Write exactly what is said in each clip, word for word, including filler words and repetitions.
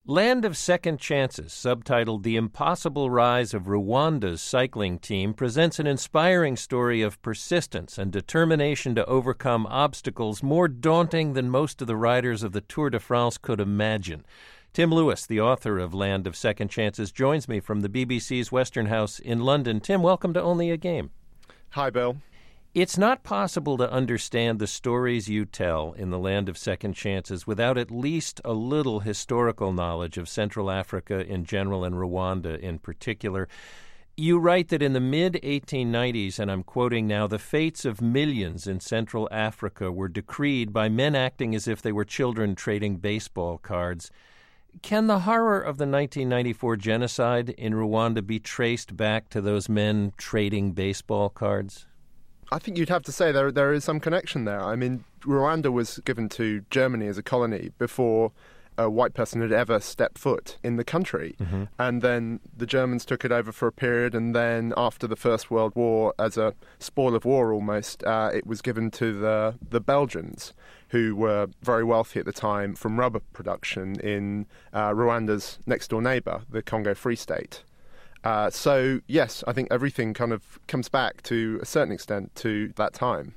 Land of Second Chances, subtitled The Impossible Rise of Rwanda's Cycling Team, presents an inspiring story of persistence and determination to overcome obstacles more daunting than most of the riders of the Tour de France could imagine. Tim Lewis, the author of Land of Second Chances, joins me from the B B C's Western House in London. Tim, welcome to Only a Game. Hi, Bill. It's not possible to understand the stories you tell in the Land of Second Chances without at least a little historical knowledge of Central Africa in general and Rwanda in particular. You write that in the mid eighteen nineties, and I'm quoting now, the fates of millions in Central Africa were decreed by men acting as if they were children trading baseball cards. Can the horror of the nineteen ninety-four genocide in Rwanda be traced back to those men trading baseball cards? I think you'd have to say there there is some connection there. I mean, Rwanda was given to Germany as a colony before a white person had ever stepped foot in the country. Mm-hmm. And then the Germans took it over for a period, and then after the First World War, as a spoil of war almost, uh, it was given to the, the Belgians, who were very wealthy at the time from rubber production in uh, Rwanda's next-door neighbour, the Congo Free State. Uh, so, yes, I think everything kind of comes back to a certain extent to that time.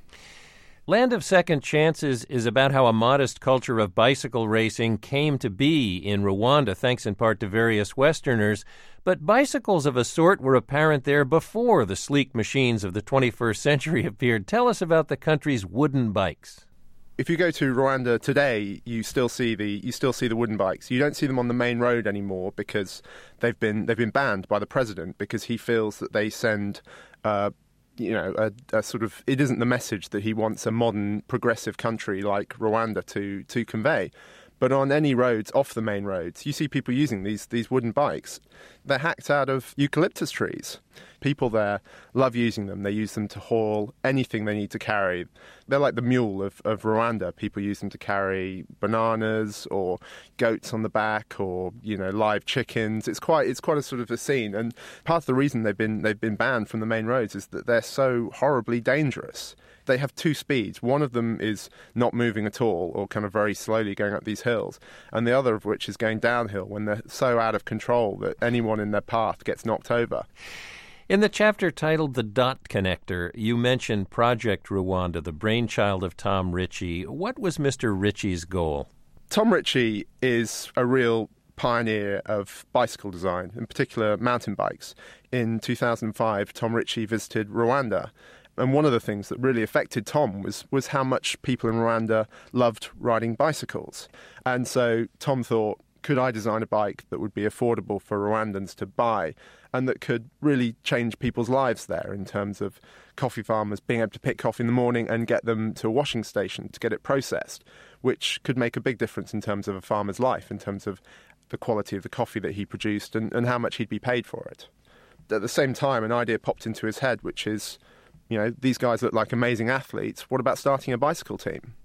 Land of Second Chances is about how a modest culture of bicycle racing came to be in Rwanda, thanks in part to various Westerners. But bicycles of a sort were apparent there before the sleek machines of the twenty-first century appeared. Tell us about the country's wooden bikes. If you go to Rwanda today, you still see the you still see the wooden bikes. You don't see them on the main road anymore because they've been they've been banned by the president because he feels that they send, uh, you know, a, a sort of it isn't the message that he wants a modern progressive country like Rwanda to to convey. But on any roads off the main roads, you see people using these these wooden bikes. They're hacked out of eucalyptus trees. People there love using them. They use them to haul anything they need to carry. They're like the mule of, of Rwanda. People use them to carry bananas or goats on the back, or you know, live chickens. It's quite it's quite a sort of a scene. And part of the reason they've been they've been banned from the main roads is that they're so horribly dangerous. They have two speeds. One of them is not moving at all, or kind of very slowly going up these hills, and the other of which is going downhill when they're so out of control that anyone in their path gets knocked over. In the chapter titled The Dot Connector, you mentioned Project Rwanda, the brainchild of Tom Ritchie. What was Mister Ritchie's goal? Tom Ritchie is a real pioneer of bicycle design, in particular mountain bikes. In two thousand five, Tom Ritchie visited Rwanda. And one of the things that really affected Tom was, was how much people in Rwanda loved riding bicycles. And so Tom thought, could I design a bike that would be affordable for Rwandans to buy and that could really change people's lives there in terms of coffee farmers being able to pick coffee in the morning and get them to a washing station to get it processed, which could make a big difference in terms of a farmer's life, in terms of the quality of the coffee that he produced and, and how much he'd be paid for it. At the same time, an idea popped into his head, which is, you know, these guys look like amazing athletes. What about starting a bicycle team?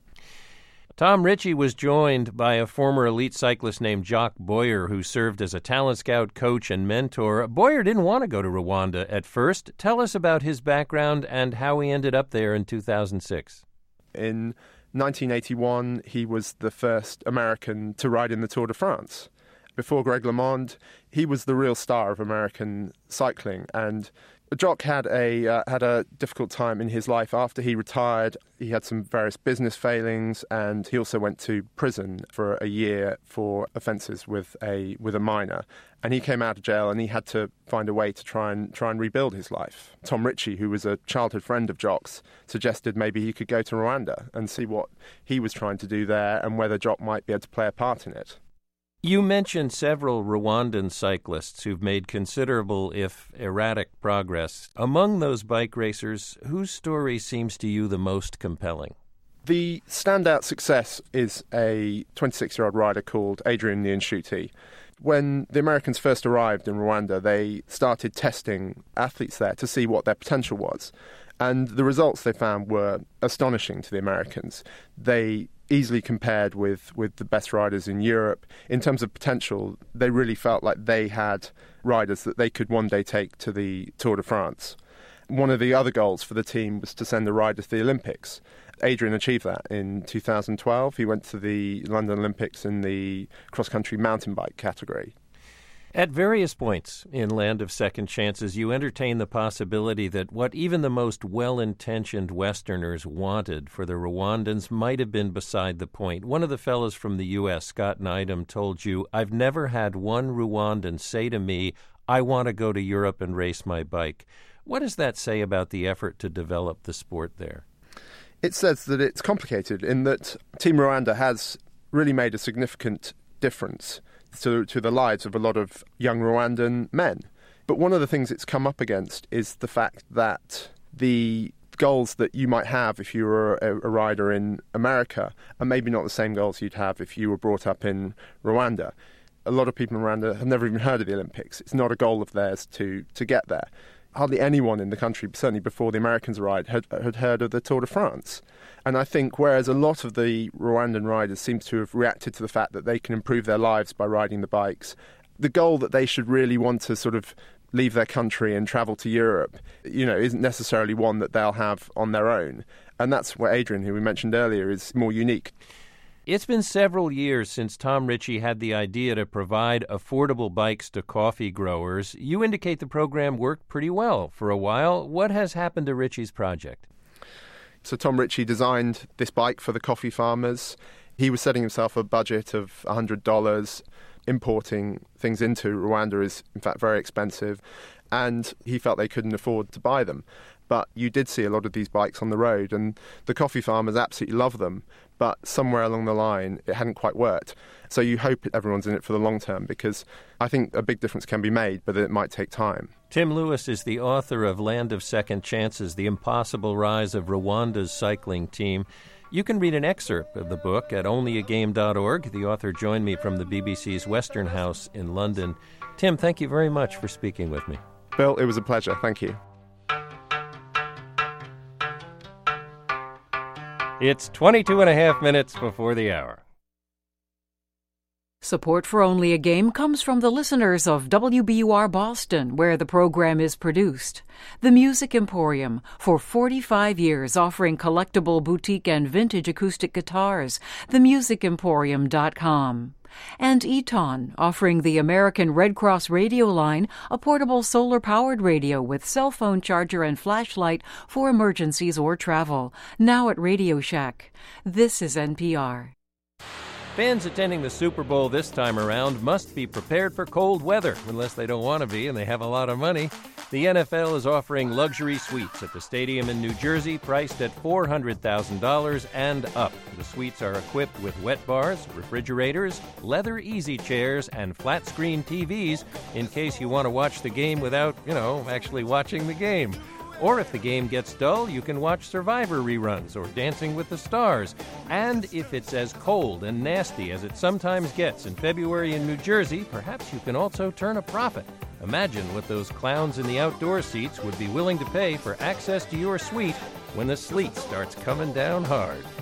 Tom Ritchie was joined by a former elite cyclist named Jock Boyer, who served as a talent scout, coach, and mentor. Boyer didn't want to go to Rwanda at first. Tell us about his background and how he ended up there in two thousand six. In nineteen eighty-one, he was the first American to ride in the Tour de France. Before Greg LeMond, he was the real star of American cycling, and Jock had a uh, had a difficult time in his life after he retired. He had some various business failings, and he also went to prison for a year for offences with a with a minor. And he came out of jail, and he had to find a way to try and try and rebuild his life. Tom Ritchie, who was a childhood friend of Jock's, suggested maybe he could go to Rwanda and see what he was trying to do there, and whether Jock might be able to play a part in it. You mentioned several Rwandan cyclists who've made considerable, if erratic, progress. Among those bike racers, whose story seems to you the most compelling? The standout success is a twenty-six-year-old rider called Adrian Niyonshuti. When the Americans first arrived in Rwanda, they started testing athletes there to see what their potential was. And the results they found were astonishing to the Americans. They easily compared with, with the best riders in Europe. In terms of potential, they really felt like they had riders that they could one day take to the Tour de France. one of the other goals for the team was to send a rider to the Olympics. Adrian achieved that in two thousand twelve. He went to the London Olympics in the cross-country mountain bike category. At various points in Land of Second Chances, you entertain the possibility that what even the most well-intentioned Westerners wanted for the Rwandans might have been beside the point. One of the fellows from the U S, Scott Neidham, told you, "I've never had one Rwandan say to me, 'I want to go to Europe and race my bike.'" What does that say about the effort to develop the sport there? It says that it's complicated in that Team Rwanda has really made a significant difference to, to the lives of a lot of young Rwandan men. But one of the things it's come up against is the fact that the goals that you might have if you were a, a rider in America are maybe not the same goals you'd have if you were brought up in Rwanda. A lot of people in Rwanda have never even heard of the Olympics. It's not a goal of theirs to, to get there. Hardly anyone in the country, certainly before the Americans arrived, had, had heard of the Tour de France. And I think whereas a lot of the Rwandan riders seem to have reacted to the fact that they can improve their lives by riding the bikes, the goal that they should really want to sort of leave their country and travel to Europe, you know, isn't necessarily one that they'll have on their own. And that's where Adrian, who we mentioned earlier, is more unique. It's been several years since Tom Ritchie had the idea to provide affordable bikes to coffee growers. You indicate the program worked pretty well for a while. What has happened to Ritchie's project? So Tom Ritchie designed this bike for the coffee farmers. He was setting himself a budget of one hundred dollars. Importing things into Rwanda is, in fact, very expensive, and he felt they couldn't afford to buy them. But you did see a lot of these bikes on the road, and the coffee farmers absolutely love them. But somewhere along the line, it hadn't quite worked. So you hope everyone's in it for the long term, because I think a big difference can be made, but it might take time. Tim Lewis is the author of Land of Second Chances, The Impossible Rise of Rwanda's Cycling Team. You can read an excerpt of the book at only a game dot org. The author joined me from the B B C's Western House in London. Tim, thank you very much for speaking with me. Bill, it was a pleasure. Thank you. It's twenty-two and a half minutes before the hour. Support for Only a Game comes from the listeners of W B U R Boston, where the program is produced. The Music Emporium, for forty-five years offering collectible boutique and vintage acoustic guitars, the music emporium dot com. And Eton, offering the American Red Cross radio line, a portable solar-powered radio with cell phone charger and flashlight for emergencies or travel, now at Radio Shack. This is N P R. Fans attending the Super Bowl this time around must be prepared for cold weather, unless they don't want to be and they have a lot of money. The N F L is offering luxury suites at the stadium in New Jersey, priced at four hundred thousand dollars and up. The suites are equipped with wet bars, refrigerators, leather easy chairs, and flat-screen T Vs in case you want to watch the game without, you know, actually watching the game. Or if the game gets dull, you can watch Survivor reruns or Dancing with the Stars. And if it's as cold and nasty as it sometimes gets in February in New Jersey, perhaps you can also turn a profit. Imagine what those clowns in the outdoor seats would be willing to pay for access to your suite when the sleet starts coming down hard.